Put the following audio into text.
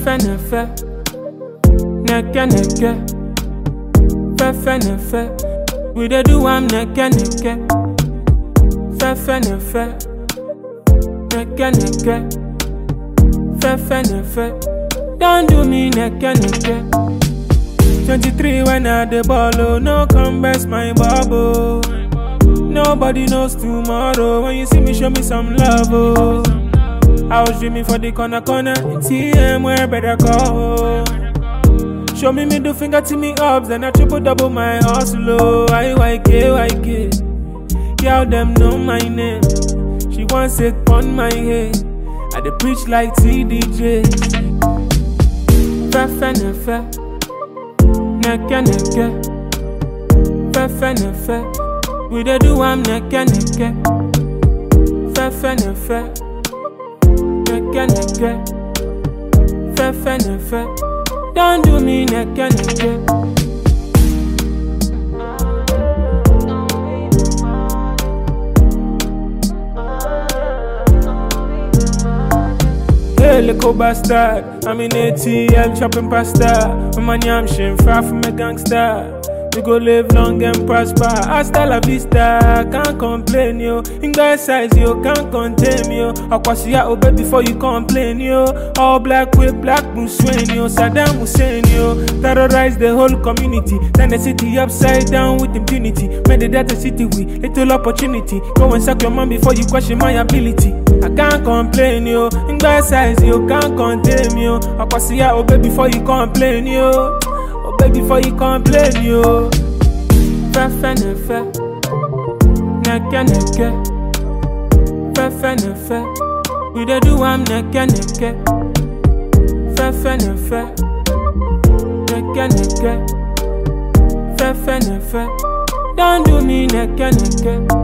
Fefe nefe, neke neke. Fefe nefe, we dey do am neke neke. Fefe nefe, neke neke. Fefe nefe, don't do me neke neke. 23 when I dey ball, oh, no come best my bubble. Nobody knows tomorrow. When you see me, show me some love, oh. I was dreaming for the corner, TM where better go. Show me middle finger to me ups, then I triple double my hustle, oh. YK. Girl, them know my name. She wants it on my head. I dey preach like TDJ. Fefe nefe, neke neke. Fefe nefe, we dey do am neke neke. Fefe nefe, neke neke. Fefe nefe, don't do me neke neke. Hey, little bastard, I'm in ATL chopping pasta. With my yam shin, far from a gangster. We go live long and prosper. Hasta la vista, can't complain, yo. In guy size, yo, can't contain, yo. Akwasiya obey before you complain, yo. All black with black Bruce Wayne, yo. Saddam Hussein, yo. Terrorize the whole community. Turn the city upside down with impunity. Made the data city with little opportunity. Go and suck your mom before you question my ability. I can't complain, yo. In guy size, yo, can't contain, yo. Akwasiya obey before you complain, yo. Before you complain, yo. Fefe nefe, neke neke. Fefe nefe, we dey do am neke neke. Fefe nefe, neke neke. Fefe nefe, don't do me neke neke.